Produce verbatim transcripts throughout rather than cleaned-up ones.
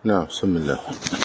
نعم. بسم الله.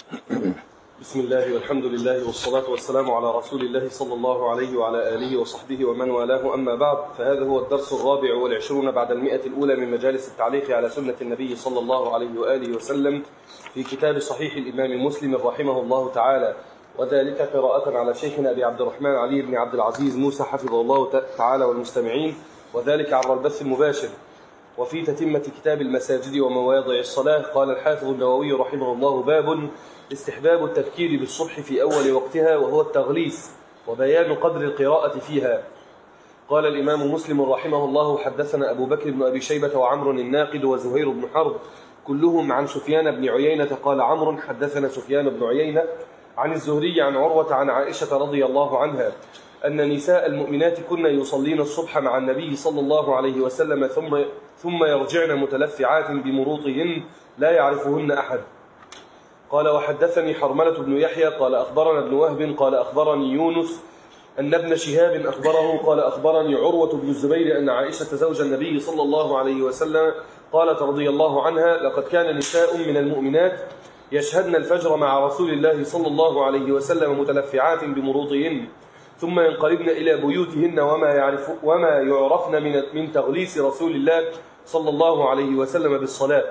بسم الله والحمد لله والصلاة والسلام على رسول الله صلى الله عليه وعلى آله وصحبه ومن والاه، أما بعد، فهذا هو الدرس الرابع والعشرون بعد المئة الأولى من مجالس التعليق على سنة النبي صلى الله عليه وآله وسلم في كتاب صحيح الإمام مسلم رحمه الله تعالى، وذلك قراءة على شيخنا أبي عبد الرحمن علي بن عبد العزيز موسى حفظه الله تعالى والمستمعين، وذلك عبر البث المباشر. وفي تتمة كتاب المساجد ومواضع الصلاة قال الحافظ النووي رحمه الله: باب استحباب التبكير بالصبح في أول وقتها، وهو التغليس وبيان قدر القراءة فيها. قال الإمام مسلم رحمه الله: حدثنا أبو بكر بن أبي شيبة وعمر الناقد وزهير بن حرب كلهم عن سفيان بن عيينة. قال عمرو: حدثنا سفيان بن عيينة عن الزهري عن عروة عن عائشة رضي الله عنها أن نساء المؤمنات كن يصلين الصبح مع النبي صلى الله عليه وسلم ثم ثم يرجعن متلفعات بمروطهن لا يعرفهن أحد. قال: وحدثني حرملة بن يحيى قال أخبرنا ابن وهب قال أخبرني يونس أن ابن شهاب أخبره قال أخبرني عروة بن الزبير أن عائشة زوج النبي صلى الله عليه وسلم قالت رضي الله عنها: لقد كان نساء من المؤمنات يشهدن الفجر مع رسول الله صلى الله عليه وسلم متلفعات بمروطهن ثم ينقلبن إلى بيوتهن وما يعرف وما يعرفن من من تغليس رسول الله صلى الله عليه وسلم بالصلاة.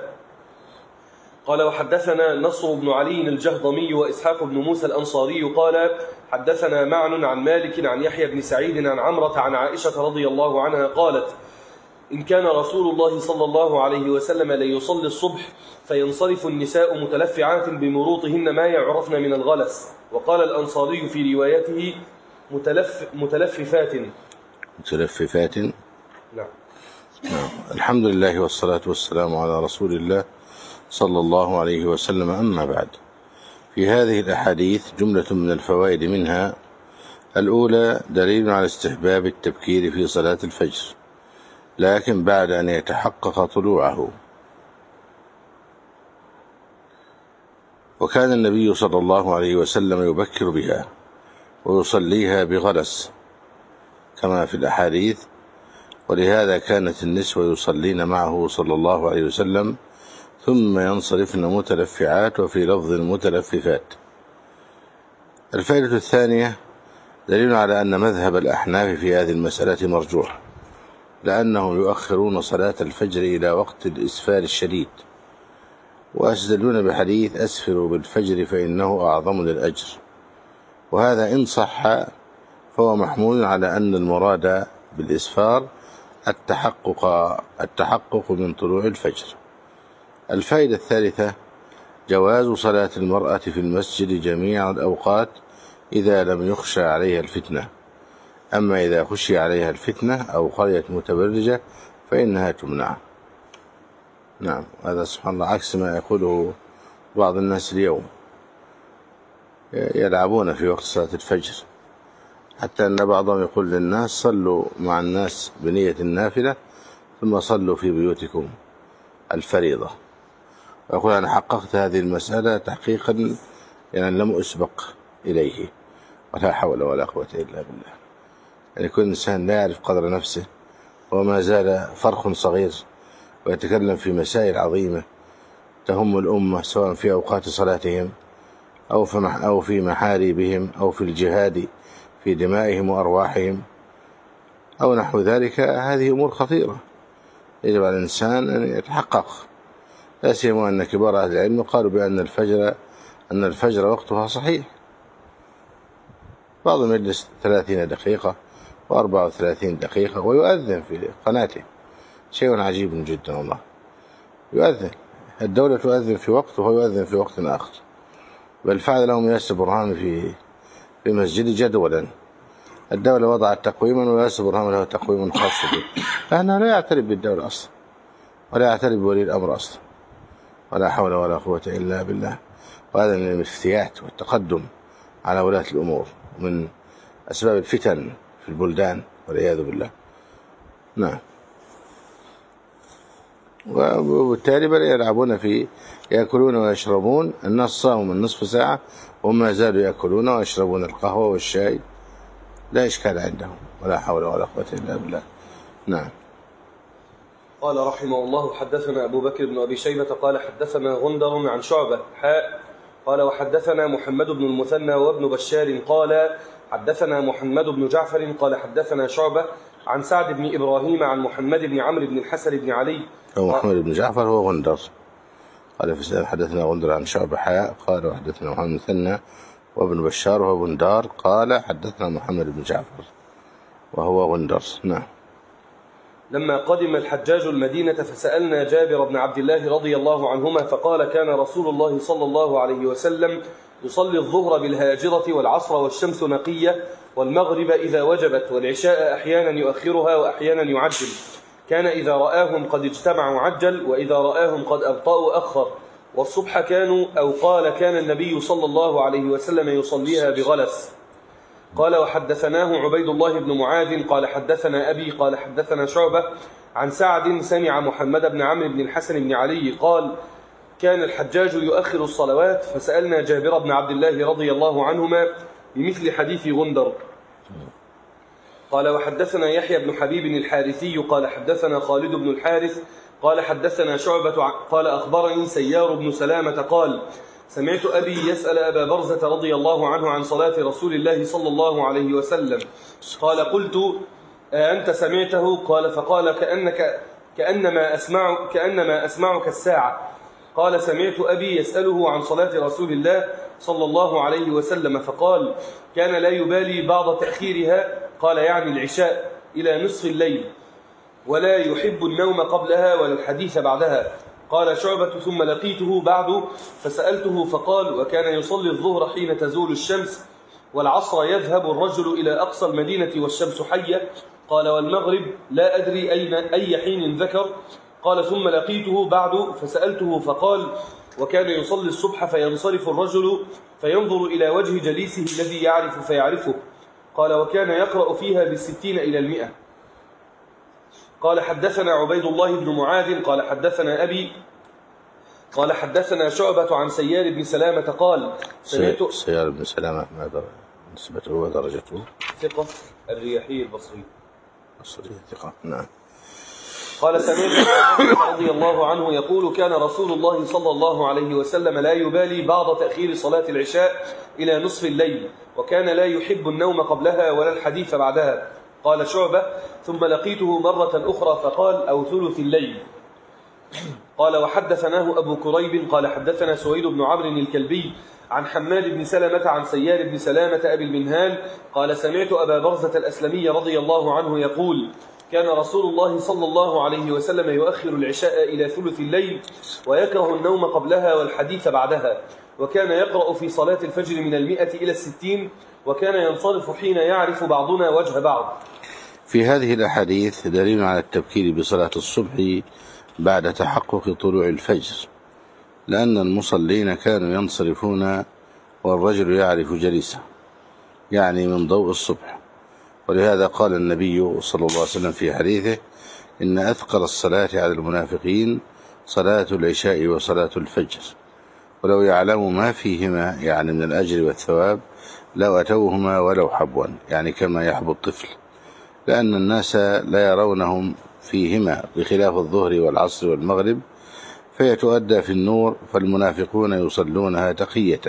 قال: وحدثنا نصر بن علي الجهضمي وإسحاق بن موسى الأنصاري قال: حدثنا معن عن مالك عن يحيى بن سعيد عن عمرة عن عائشة رضي الله عنها قالت: إن كان رسول الله صلى الله عليه وسلم ليصلي الصبح فينصرف النساء متلفعات بمروطهن ما يعرفن من الغلس. وقال الأنصاري في روايته: متلف متلففات متلففات. نعم. نعم. الحمد لله والصلاة والسلام على رسول الله صلى الله عليه وسلم. أما بعد، في هذه الأحاديث جملة من الفوائد، منها: الأولى دليل على استحباب التبكير في صلاة الفجر، لكن بعد أن يتحقق طلوعه. وكان النبي صلى الله عليه وسلم يبكر بها ويصليها بغلس كما في الأحاديث، ولهذا كانت النسوة يصلين معه صلى الله عليه وسلم ثم ينصرفن متلفعات، وفي لفظ متلففات. الفائدة الثانية دليل على أن مذهب الأحناف في هذه المسألة مرجوح، لأنهم يؤخرون صلاة الفجر إلى وقت الإسفار الشديد، ويستدلون بحديث: أسفروا بالفجر فإنه أعظم للأجر. وهذا إن صح فهو محمول على أن المراد بالإسفار التحقق التحقق من طلوع الفجر. الفائدة الثالثة جواز صلاة المرأة في المسجد جميع الأوقات إذا لم يخشى عليها الفتنة، أما إذا خشي عليها الفتنة أو قرية متبرجة فإنها تمنع. نعم. هذا سبحان الله عكس ما يقوله بعض الناس اليوم، يلعبون في وقت صلاة الفجر، حتى أن بعضهم يقول للناس: صلوا مع الناس بنية النافلة ثم صلوا في بيوتكم الفريضة. ويقول: أنا حققت هذه المسألة تحقيقا يعني لم أسبق إليه، ولا حول ولا قوة إلا بالله. يعني كل إنسان لا يعرف قدر نفسه وما زال فرخ صغير، ويتكلم في مسائل عظيمة تهم الأمة، سواء في أوقات صلاتهم أو في أو في محاربهم أو في الجهاد في دمائهم وأرواحهم أو نحو ذلك. هذه أمور خطيرة يجب على الإنسان أن يتحقق، لا سيما أن كبار أهل العلم قالوا بأن الفجر أن الفجر وقتها صحيح. بعضهم يجلس ثلاثين دقيقة وأربعة وثلاثين دقيقة ويؤذن في قناته، شيء عجيب جدا والله. يؤذن، الدولة تؤذن في وقت وهو يؤذن في وقت آخر. بل فعل لهم ياسر برهان في في مسجد جدولا، الدولة وضعت تقويما وياسر برهان له تقويم خاص به، فأنا لا يعترف بالدولة أصلا، ولا يعترف بولي الأمر أصلا، ولا حول ولا قوة إلا بالله. وهذا من الافتيات والتقدم على ولاة الأمور، من أسباب الفتن في البلدان والعياذ بالله. نعم. وبالتالي بل يلعبون في يأكلون ويشربون. الناس صاموا من نصف ساعة وما زالوا يأكلون ويشربون القهوة والشاي، لا إشكال عندهم، ولا حول ولا قوة إلا بالله. نعم. قال رحمه الله: حدثنا أبو بكر بن أبي شيبة قال حدثنا غندر عن شعبة حاء قال وحدثنا محمد بن المثنى وابن بشار قال حدثنا محمد بن جعفر قال حدثنا شعبة عن سعد بن إبراهيم عن محمد بن عمرو بن الحسن بن علي. هو محمد بن جعفر هو غندر. قال في سنة حدثنا غندر عن شعبة حاء قال وحدثنا محمد بن المثنى وابن بشار وهو بندار قال حدثنا محمد بن جعفر وهو غندر. نعم. لما قدم الحجاج المدينة فسألنا جابر بن عبد الله رضي الله عنهما فقال كان رسول الله صلى الله عليه وسلم يصلي الظهر بالهاجرة والعصر والشمس نقية والمغرب إذا وجبت والعشاء أحيانا يؤخرها وأحيانا يعجل. كان إذا رآهم قد اجتمعوا عجل وإذا رآهم قد أبطأوا أخر. والصبح كانوا أو قال كان النبي صلى الله عليه وسلم يصليها بغلس. قال وحدثناه عبيد الله بن معاذ قال حدثنا أبي قال حدثنا شعبة عن سعد سمع محمد بن عمرو بن الحسن بن علي قال كان الحجاج يؤخر الصلوات فسألنا جابر بن عبد الله رضي الله عنهما بمثل حديث غندر. قال وحدثنا يحيى بن حبيب الحارثي قال حدثنا خالد بن الحارث قال حدثنا شعبة قال أخبرني سيار بن سلامة قال سمعت أبي يسأل أبا برزة رضي الله عنه عن صلاة رسول الله صلى الله عليه وسلم. قال قلت أنت سمعته؟ قال فقال كأنك كأنما أسمع كأنما أسمعك الساعة. قال سمعت أبي يسأله عن صلاة رسول الله صلى الله عليه وسلم فقال كان لا يبالي بعض تأخيرها قال يعني العشاء إلى نصف الليل ولا يحب النوم قبلها ولا الحديث بعدها. قال شعبة ثم لقيته بعد فسألته فقال وكان يصلي الظهر حين تزول الشمس والعصر يذهب الرجل إلى أقصى المدينة والشمس حية. قال والمغرب لا أدري أين أي حين ذكر. قال ثم لقيته بعد فسألته فقال وكان يصلي الصبح فينصرف الرجل فينظر إلى وجه جليسه الذي يعرف فيعرفه. قال وكان يقرأ فيها بالستين إلى المئة. قال حدثنا عبيد الله بن معاذ قال حدثنا أبي قال حدثنا شعبة عن سيار بن سلامة قال سمعت سيار بن سلامة ماذا نسبته ودرجته؟ ثقة الرياحي البصري. البصري ثقة. نعم. قال سمعت رضي الله عنه يقول كان رسول الله صلى الله عليه وسلم لا يبالي بعض تأخير صلاة العشاء إلى نصف الليل وكان لا يحب النوم قبلها ولا الحديث بعدها. قال شعبة ثم لقيته مرة أخرى فقال أو ثلث الليل. قال وحدثناه أبو كريب قال حدثنا سويد بن عمرو الكلبي عن حماد بن سلمة عن سيار بن سلامة أبي المنهال قال سمعت أبا برزة الأسلمي رضي الله عنه يقول كان رسول الله صلى الله عليه وسلم يؤخر العشاء إلى ثلث الليل ويكره النوم قبلها والحديث بعدها وكان يقرأ في صلاة الفجر من المئة إلى الستين وكان ينصرف حين يعرف بعضنا وجه بعض. في هذه الأحاديث دليل على التبكير بصلاة الصبح بعد تحقق طلوع الفجر لأن المصلين كانوا ينصرفون والرجل يعرف جليسه يعني من ضوء الصبح. ولهذا قال النبي صلى الله عليه وسلم في حديثه إن أثقل الصلاة على المنافقين صلاة العشاء وصلاة الفجر ولو يعلم ما فيهما يعني من الأجر والثواب لو أتوهما ولو حبوا يعني كما يحب الطفل لأن الناس لا يرونهم فيهما بخلاف الظهر والعصر والمغرب فيتؤدى في النور فالمنافقون يصلونها تقية.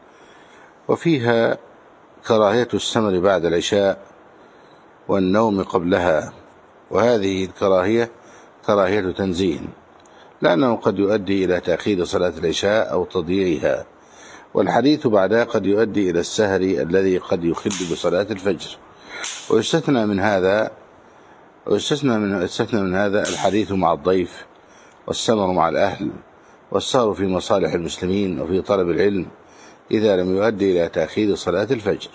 وفيها كراهية السمر بعد العشاء والنوم قبلها وهذه الكراهية كراهية تنزيه لأنه قد يؤدي إلى تأخير صلاة العشاء أو تضييعها والحديث بعدها قد يؤدي إلى السهر الذي قد يخل بصلاة الفجر. ويستثنى من هذا ويستثنى من يستثنى من هذا الحديث مع الضيف والسمر مع الأهل والسهر في مصالح المسلمين وفي طلب العلم إذا لم يؤدي إلى تأخير صلاة الفجر.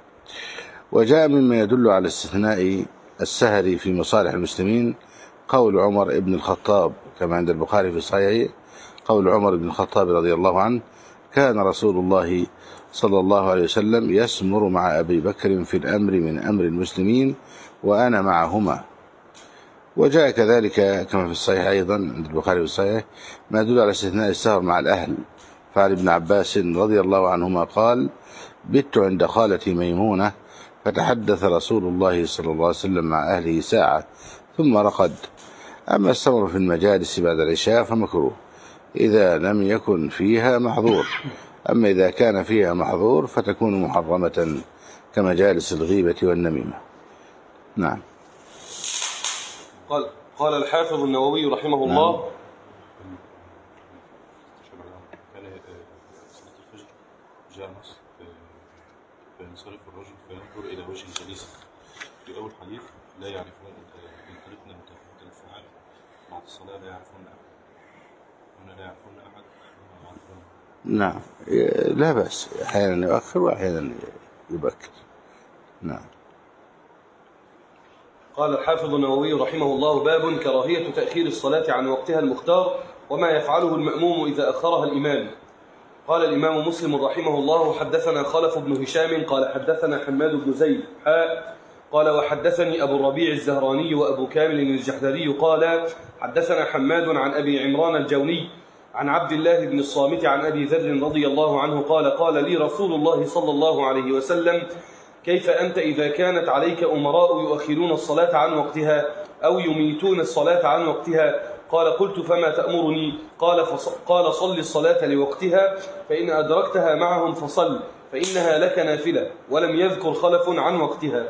وجاء مما يدل على استثناء السهر في مصالح المسلمين قول عمر بن الخطاب كما عند البخاري في صحيحه قول عمر بن الخطاب رضي الله عنه كان رسول الله صلى الله عليه وسلم يسمر مع أبي بكر في الأمر من أمر المسلمين وأنا معهما. وجاء كذلك كما في الصحيح أيضا عند البخاري في الصحيح ما يدل على استثناء السهر مع الأهل. فعن ابن عباس رضي الله عنهما قال بت عند خالتي ميمونة فتحدث رسول الله صلى الله عليه وسلم مع أهله ساعة ثم رقد أما السمر في المجالس بعد العشاء فمكروه إذا لم يكن فيها محظور، أما إذا كان فيها محظور فتكون محرمة كمجالس الغيبة والنميمة. نعم. قال قال الحافظ النووي رحمه الله. نعم. جاء نص فينصرف الرجل فينظر إلى وجه الجليس في أول حديث لا يعرفون إن طريقنا متفاعل مع الصلاة لا يعرفون أحد هنا لا يعرفون أحد. نعم لا بأس، أحيانا يؤخر وأحيانا يبكر. نعم. قال الحافظ النووي رحمه الله: باب كراهية تأخير الصلاة عن وقتها المختار وما يفعله المأموم إذا أخرها الإمام. قال الإمام مسلم رحمه الله: حدثنا خلف بن هشام قال حدثنا حماد بن زيد حاء قال وحدثني أبو الربيع الزهراني وأبو كامل الجحدري قال حدثنا حماد عن أبي عمران الجوني عن عبد الله بن الصامت عن أبي ذر رضي الله عنه قال قال لي رسول الله صلى الله عليه وسلم: كيف أنت إذا كانت عليك أمراء يؤخرون الصلاة عن وقتها أو يميتون الصلاة عن وقتها؟ قال: قلت فما تأمرني؟ قال, قال صل الصلاة لوقتها، فإن أدركتها معهم فصل، فإنها لك نافلة. ولم يذكر خلف عن وقتها.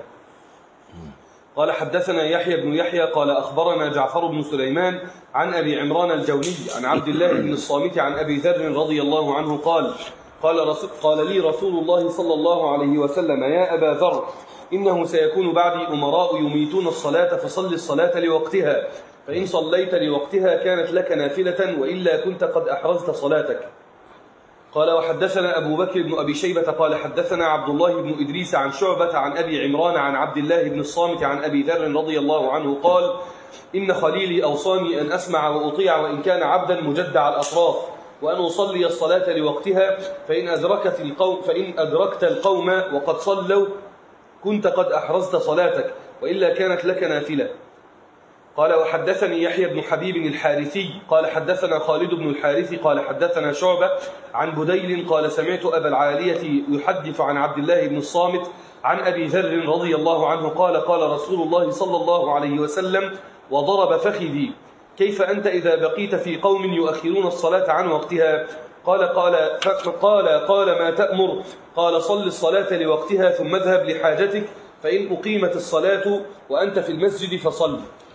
قال حدثنا يحيى بن يحيى قال أخبرنا جعفر بن سليمان عن أبي عمران الجوني عن عبد الله بن الصامت عن أبي ذر رضي الله عنه قال قال, رسول قال لي رسول الله صلى الله عليه وسلم: يا أبا ذر، إنه سيكون بعدي أمراء يميتون الصلاة فصل الصلاة لوقتها، فإن صليت لوقتها كانت لك نافلة، وإلا كنت قد أحرزت صلاتك. قال وحدثنا أبو بكر بن أبي شيبة قال حدثنا عبد الله بن إدريس عن شعبة عن أبي عمران عن عبد الله بن الصامت عن أبي ذر رضي الله عنه قال: إن خليلي أوصاني أن أسمع وأطيع وإن كان عبدا مجدع الأطراف، وأن أصلي الصلاة لوقتها، فإن أدركت القوم, فإن أدركت القوم وقد صلوا كنت قد أحرزت صلاتك، وإلا كانت لك نافلة. قال وحدثني يحيى بن حبيب الحارثي قال حدثنا خالد بن الحارث قال حدثنا شعبة عن بديل قال سمعت أبا العالية يحدث عن عبد الله بن الصامت عن أبي ذر رضي الله عنه قال قال رسول الله صلى الله عليه وسلم: وضرب فخذي: كيف أنت إذا بقيت في قوم يؤخرون الصلاة عن وقتها؟ قال قال قال قال ما تأمر؟ قال: صل الصلاة لوقتها ثم اذهب لحاجتك، فإن أقيمت الصلاة وأنت في المسجد فصل.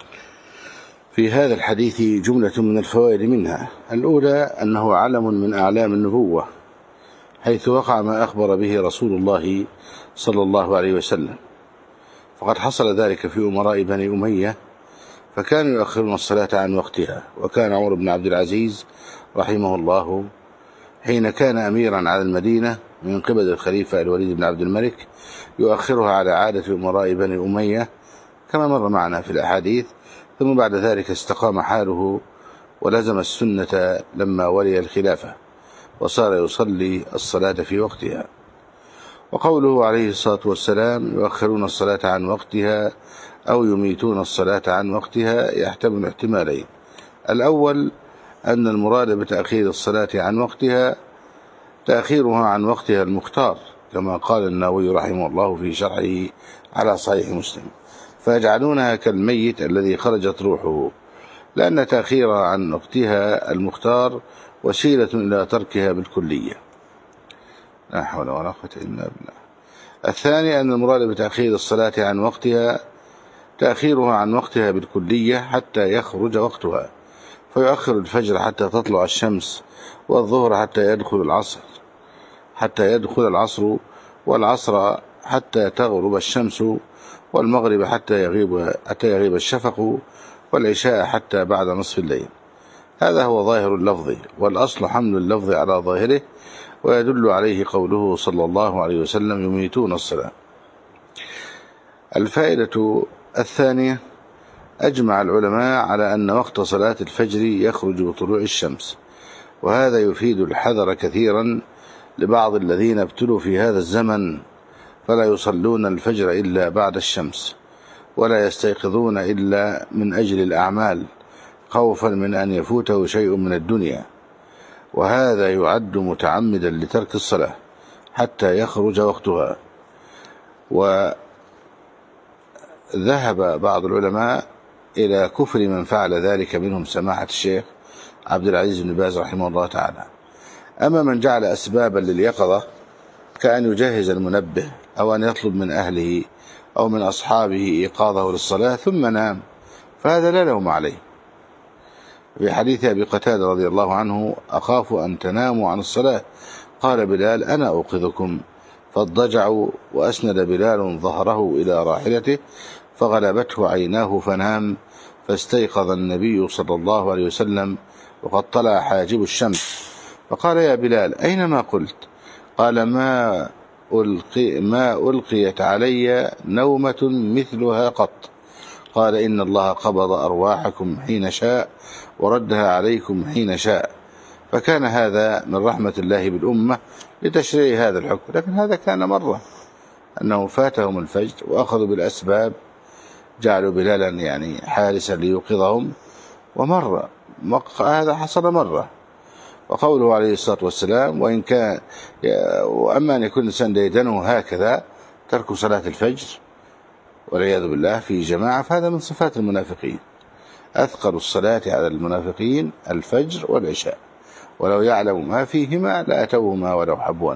في هذا الحديث جملة من الفوائد، منها الأولى أنه علم من أعلام النبوة، حيث وقع ما أخبر به رسول الله صلى الله عليه وسلم، فقد حصل ذلك في أمراء بني أمية فكانوا يؤخرون الصلاة عن وقتها. وكان عمر بن عبد العزيز رحمه الله حين كان أميرا على المدينة من قبل الخليفة الوليد بن عبد الملك يؤخرها على عادة أمراء بني أمية كما مر معنا في الأحاديث، ثم بعد ذلك استقام حاله ولزم السنة لما ولي الخلافة وصار يصلي الصلاة في وقتها. وقوله عليه الصلاة والسلام: يؤخرون الصلاة عن وقتها أو يميتون الصلاة عن وقتها، يحتمل احتمالين: الأول أن المراد بتأخير الصلاة عن وقتها تأخيرها عن وقتها المختار، كما قال النووي رحمه الله في شرحه على صحيح مسلم: فيجعلونها كالميت الذي خرجت روحه، لأن تأخيرها عن وقتها المختار وسيلة إلى تركها بالكلية. لا حول ولا قوة إلا بالله. الثاني أن المراد بتأخير الصلاة عن وقتها تأخيرها عن وقتها بالكلية حتى يخرج وقتها، فيؤخر الفجر حتى تطلع الشمس، والظهر حتى يدخل العصر حتى يدخل العصر والعصر حتى تغرب الشمس، والمغرب حتى يغيب حتى يغيب الشفق، والعشاء حتى بعد نصف الليل. هذا هو ظاهر اللفظ، والأصل حمل اللفظ على ظاهره، ويدل عليه قوله صلى الله عليه وسلم: يميتون الصلاة. الفائدة الثانية: أجمع العلماء على أن وقت صلاة الفجر يخرج بطلوع الشمس، وهذا يفيد الحذر كثيرا لبعض الذين ابتلوا في هذا الزمن فلا يصلون الفجر إلا بعد الشمس، ولا يستيقظون إلا من أجل الأعمال خوفا من أن يفوته شيء من الدنيا، وهذا يعد متعمدا لترك الصلاة حتى يخرج وقتها. وذهب بعض العلماء إلى كفر من فعل ذلك منهم سماحة الشيخ عبد العزيز بن باز رحمه الله تعالى. أما من جعل أسبابا لليقظة كأن يجهز المنبه أو أن يطلب من أهله أو من أصحابه إيقاظه للصلاة ثم نام فهذا لا لوم عليه. في حديث أبي قتادة رضي الله عنه أخاف أن تناموا عن الصلاة قال بلال أنا أوقظكم فاضطجعوا وأسند بلال ظهره إلى راحلته فغلبته عيناه فنام فاستيقظ النبي صلى الله عليه وسلم وقد طلع حاجب الشمس فقال يا بلال أين ما قلت؟ قال ما ألقي ما ألقيت علي نومة مثلها قط. قال إن الله قبض أرواحكم حين شاء وردها عليكم حين شاء. فكان هذا من رحمة الله بالأمة لتشريع هذا الحكم. لكن هذا كان مرة أنه فاتهم الفجر وأخذوا بالأسباب جعلوا بلالا يعني حارسا ليوقظهم ومرة هذا حصل مرة. وقوله عليه الصلاة والسلام وإن كان وأما أن يكون الإنسان ديدنه هكذا ترك صلاة الفجر والعياذ بالله في جماعة فهذا من صفات المنافقين. أثقل الصلاة على المنافقين الفجر والعشاء ولو يعلم ما فيهما لأتوهما ولو حبوا.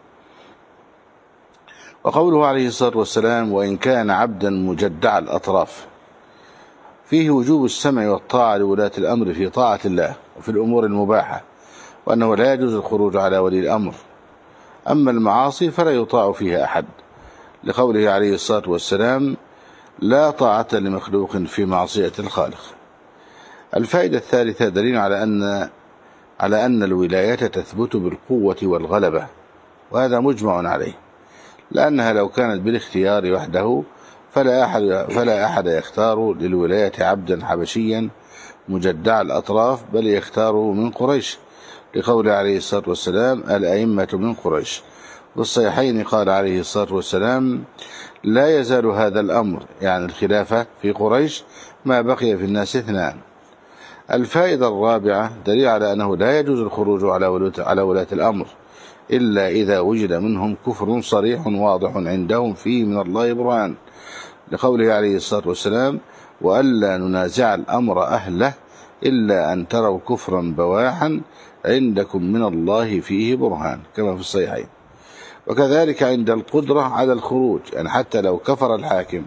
وقوله عليه الصلاة والسلام وإن كان عبدا مجدع الأطراف فيه وجوب السمع والطاعة لولاة الأمر في طاعة الله وفي الأمور المباحة وأنه لا يجوز الخروج على ولي الأمر. أما المعاصي فلا يطاع فيها أحد لقوله عليه الصلاة والسلام لا طاعة لمخلوق في معصية الخالق. الفائدة الثالثة دليل على أن على أن الولاية تثبت بالقوة والغلبة وهذا مجمع عليه لأنها لو كانت بالاختيار وحده فلا أحد, فلا أحد يختار للولاية عبدا حبشيا مجدع الأطراف بل يختار من قريش لقول عليه الصلاة والسلام الأئمة من قريش. والصحيحين قال عليه الصلاة والسلام لا يزال هذا الأمر يعني الخلافة في قريش ما بقي في الناس اثنان. الفائدة الرابعة دليل على أنه لا يجوز الخروج على ولاة الأمر إلا إذا وجد منهم كفر صريح واضح عندهم فيه من الله برهان لقوله عليه الصلاة والسلام وألا ننازع الأمر أهله إلا أن تروا كفرا بواحا عندكم من الله فيه برهان كما في الصحيحين. وكذلك عند القدرة على الخروج يعني حتى لو كفر الحاكم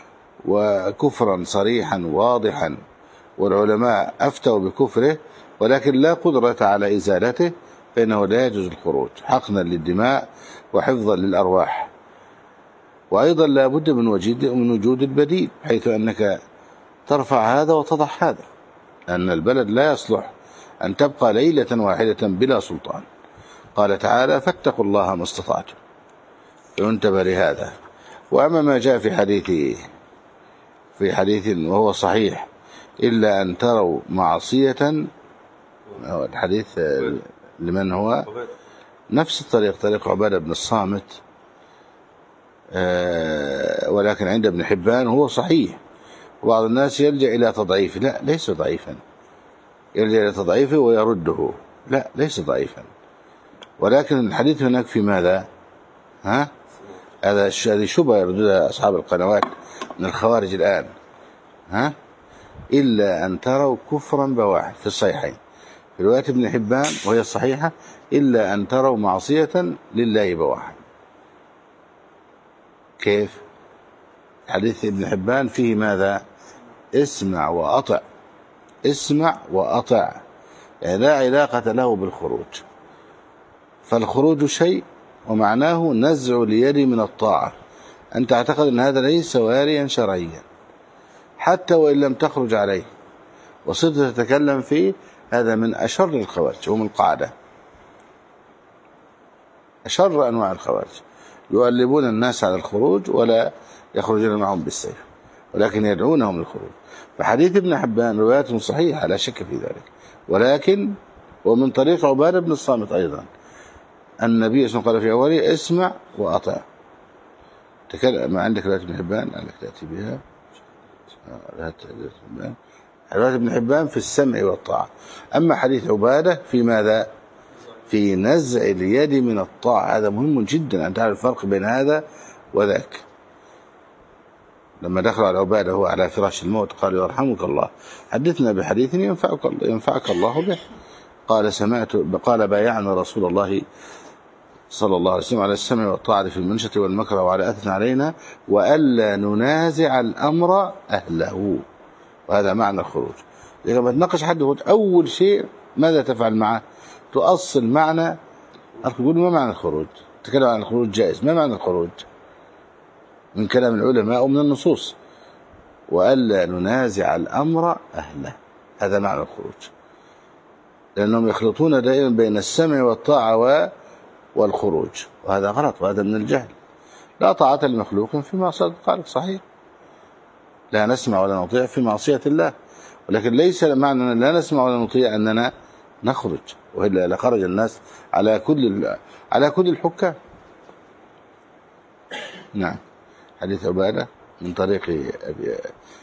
وكفرا صريحا واضحا والعلماء أفتوا بكفره ولكن لا قدرة على إزالته فإنه لا يجوز الخروج حقنا للدماء وحفظا للأرواح. وأيضا لا بد من وجود من وجود البديل حيث أنك ترفع هذا وتضع هذا لأن البلد لا يصلح أن تبقى ليلة واحدة بلا سلطان. قال تعالى فاتقوا الله ما استطعتم فينتبه لهذا. وأما ما جاء في حديث في حديث وهو صحيح إلا أن تروا معصية الحديث لمن هو نفس الطريق طريق عبادة بن الصامت ولكن عند ابن حبان هو صحيح. وبعض الناس يلجأ إلى تضعيفه لا ليس ضعيفا يلجأ إلى تضعيفه ويرده لا ليس ضعيفا ولكن الحديث هناك في ماذا ها هذا هذه شبهة يرددها أصحاب القنوات من الخوارج الآن ها إلا أن تروا كفرا بواحا في الصحيحين في رواية ابن حبان وهي الصحيحة إلا أن تروا معصية لله بواحا. كيف حديث ابن حبان فيه ماذا اسمع وأطع اسمع وأطع يعني لا علاقة له بالخروج فالخروج شيء ومعناه نزع اليد من الطاعة. أنت تعتقد أن هذا ليس واريا شرعيا حتى وإن لم تخرج عليه وصرت تتكلم فيه هذا من أشر الخوارج ومن القاعدة أشر أنواع الخوارج يؤلبون الناس على الخروج ولا يخرجون معهم بالسيف ولكن يدعونهم للخروج. فحديث ابن حبان رواية صحيحة لا شك في ذلك ولكن ومن طريق عبادة بن الصامت أيضا النبي صلى الله عليه وسلم قال في أوله اسمع وأطع. تكلم ما عندك رواية ابن حبان لعلك تأتي بها رواية ابن حبان في السمع والطاعة. أما حديث عبادة في ماذا في نزع اليد من الطاعة. هذا مهم جدا أن تعرف الفرق بين هذا وذاك لما دخل على عبادة هو على فراش الموت قال يرحمك الله حدثنا بحديث ينفعك, ينفعك الله به. قال سمعت قال بايعنا رسول الله صلى الله عليه وسلم على السمع والطاعة في المنشة والمكره وعلى أثن علينا وألا ننازع الأمر أهله. وهذا معنى الخروج. إذا ما تناقش حد أول شيء ماذا تفعل معه؟ تؤصل معنى تقول ما معنى الخروج؟ تتكلم عن الخروج جائز، ما معنى الخروج؟ من كلام العلماء ومن النصوص. وألا ننازع الأمر أهله، هذا معنى الخروج. لأنهم يخلطون دائما بين السمع والطاعة والخروج، وهذا غلط وهذا من الجهل. لا طاعة لمخلوق في معصية الخالق، صحيح، لا نسمع ولا نطيع في معصية الله، ولكن ليس معنى أن لا نسمع ولا نطيع أننا نخرج، وإلا لخرج الناس على كل على كل الحكام. نعم. حديث عبادة من طريق أبي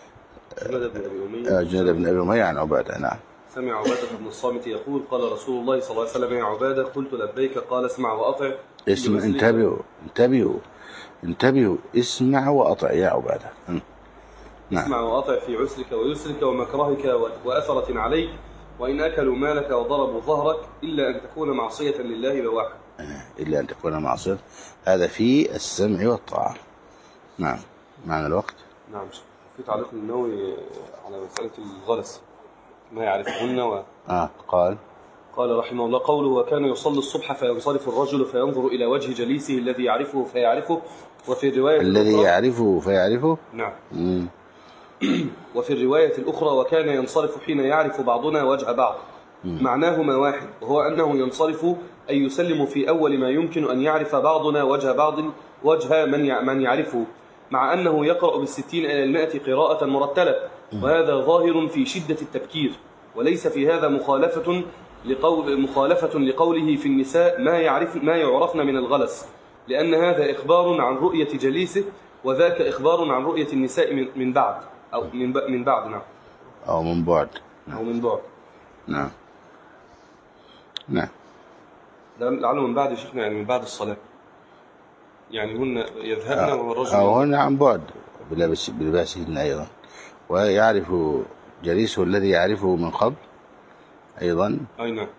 جناد بن أبي أمية عن عبادة. نعم. سمع عبادة بن الصامت يقول قال رسول الله صلى الله عليه وسلم يا عبادة قلت لبيك قال اسمع وأطع. اسمع، انتبهوا انتبهوا انتبهوا اسمع وأطع يا عبادة. نعم. اسمع وأطع في عسرك ويسرك ومكرهك وأثرة عليك وإن أكلوا مالك وضربوا ظهرك إلا أن تكون معصية لله بواحد. إلا أن تكون معصية، هذا في السمع والطاعة. نعم. معنى الوقت. نعم. في تعليق النووي على مسألة الغلس ما يعرفهن و... آه قال قال رحمه الله قوله وكان يصلي الصبح فينصرف الرجل فينظر إلى وجه جليسه الذي يعرفه فيعرفه. وفي الرواية الذي يعرفه فيعرفه. نعم. مم. وفي الرواية الأخرى وكان ينصرف حين يعرف بعضنا وجه بعض. مم. معناهما واحد، وهو أنه ينصرف أي يسلم في أول ما يمكن أن يعرف بعضنا وجه بعض وجه من من يعرفه، مع أنه يقرأ بالستين إلى المائة قراءة مرتلة، وهذا ظاهر في شدة التبكير، وليس في هذا مخالفة لقول مخالفة لقوله في النساء ما يعرف ما يعرفن من الغلس، لأن هذا إخبار عن رؤية جليسه وذاك إخبار عن رؤية النساء من من بعد أو من من بعد. نعم. أو من بعد. أو من بعد. نعم. نعم. لعله من بعد شيخنا، يعني من بعد الصلاة، يعني هن يذهبن والرجل أو هن عن بعد بلباسهن أيضا، ويعرف جليسه الذي يعرفه من قبل أيضا. أي نعم.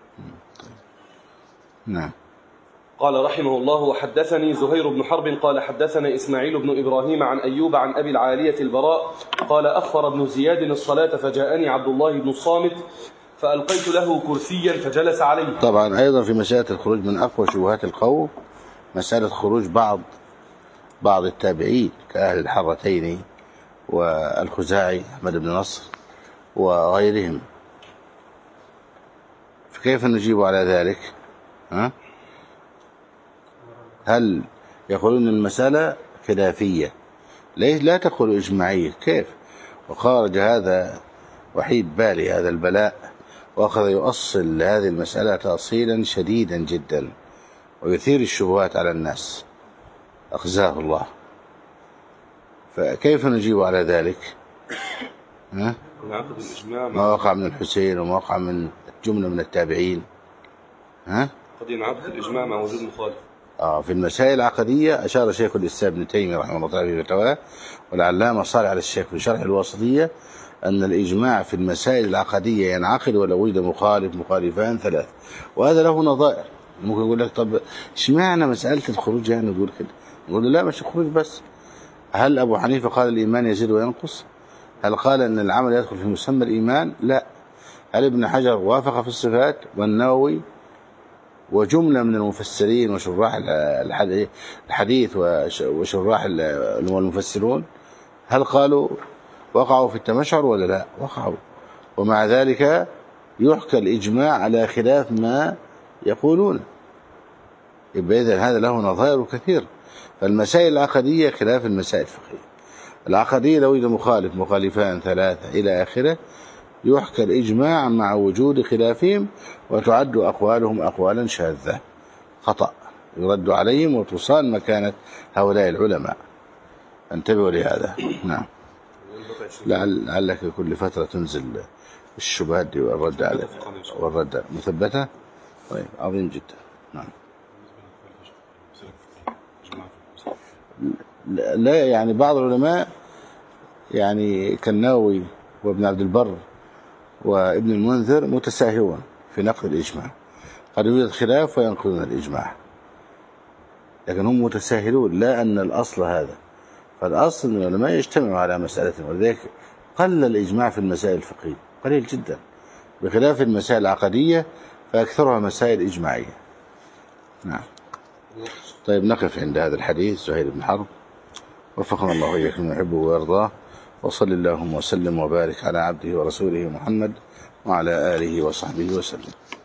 نعم. قال رحمه الله وحدثني زهير بن حرب قال حدثنا إسماعيل بن إبراهيم عن أيوب عن أبي العالية البراء قال أخر ابن زياد الصلاة فجاءني عبد الله بن الصامت فألقيت له كرسيا فجلس عليه. طبعا أيضا في مسألة الخروج من أقوى شبهات القوم مسألة خروج بعض بعض التابعين كأهل الحرتين والخزاعي أحمد بن نصر وغيرهم، فكيف نجيب على ذلك؟ ها؟ هل يقولون المسألة خلافية ليش لا تقول إجماعية؟ كيف؟ وخارج هذا وحيد بالي هذا البلاء، وأخذ يؤصل هذه المسألة تأصيلا شديدا جدا ويثير الشبهات على الناس أخزاه الله. فكيف نجيب على ذلك؟ ها؟ ما وقع من الحسين وما وقع من جملة من التابعين. ها؟ قد ينعقد الإجماع مع وجود مخالف. آه في المسائل العقدية أشار شيخ الإسلام ابن تيمية رحمه الله تعالى في فتواه والعلامة صالح على الشيخ في شرح الواسطية أن الإجماع في المسائل العقدية ينعقد ولو وجد مخالف مخالفان ثلاث، وهذا له نظائر. ممكن يقول لك طب اشمعنى مسألة الخروج يعني نقول كده؟ نقول لا مش الخروج بس. هل أبو حنيفة قال الإيمان يزيد وينقص؟ هل قال أن العمل يدخل في مسمى الإيمان؟ لا. هل ابن حجر وافق في الصفات والنووي وجملة من المفسرين وشراح الحديث وشراح المفسرون هل قالوا وقعوا في التمشعر ولا لا؟ وقعوا، ومع ذلك يحكى الإجماع على خلاف ما يقولون. يبقى إذن هذا له نظائر كثير. فالمسائل العقدية خلاف المسائل الفقهية. العقدية لو إذا مخالف مخالفان ثلاثة إلى آخره يحكى الإجماع مع وجود خلافهم وتعد أقوالهم أقوالا شاذة خطأ يرد عليهم وتصان مكانة هؤلاء العلماء. انتبهوا لهذا. نعم. لعلك كل فترة تنزل الشبهات دي والرد على والرد مثبتة. طيب عظيم جدا. نعم. لا يعني بعض العلماء يعني كالنووي وابن عبد البر وابن المنذر متساهون في نقد الإجماع، قد يوجد خلاف وينقضون الإجماع، لكن هم متساهلون، لا أن الأصل هذا. فالأصل أن العلماء يجتمعوا على مسألة، ولذلك قل الإجماع في المسائل الفقهية قليل جدا، بخلاف المسائل العقدية فأكثرها مسائل إجماعية. نعم. طيب نقف عند هذا الحديث. زهير بن حرب وفقنا الله وإياكم يحبه ويرضاه، وصل اللهم وسلم وبارك على عبده ورسوله محمد وعلى آله وصحبه وسلم.